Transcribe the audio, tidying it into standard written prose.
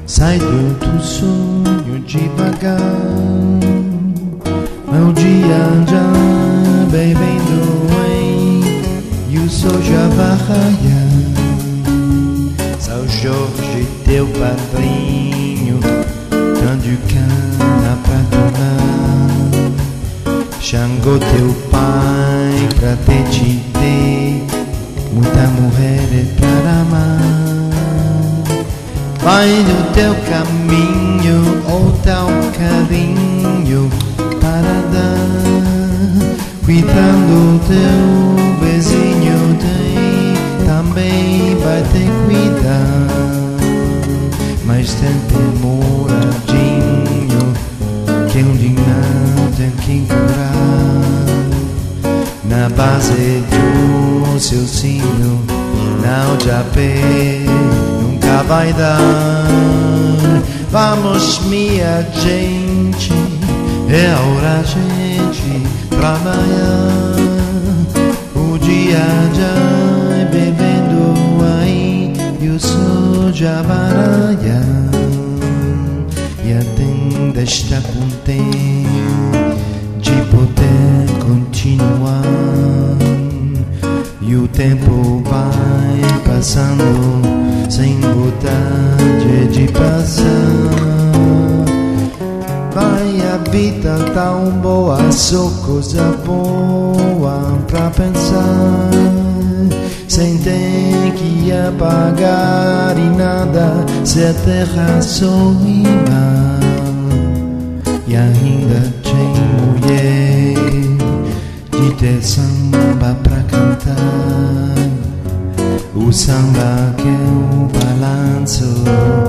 Sai do teu sonho devagar, o dia já bebendo em, e o sol já vai raiar. São Jorge, teu padrinho, dando cana pra tomar. Xangô, teu pai, pra te ter muita mulher pra amar. Vai no teu caminho, o teu carinho para dar, cuidando teu vizinho, também vai te cuidar. Mas tem demoradinho, que um dia tem que curar. Na base do seu sino, não já pé nunca vai dar. Vamos, minha gente, é a hora, gente, trabalhar. O dia já é bebendo aí, e o sol já vai raiar. E a tenda está contente de poder continuar. E o tempo vai passando sem vontade de passar. Vai, a vida tão boa, só coisa boa pra pensar. Sem ter que apagar e nada, se a terra só e mar. E ainda tem mulher de ter samba pra cantar. O samba que é o balanço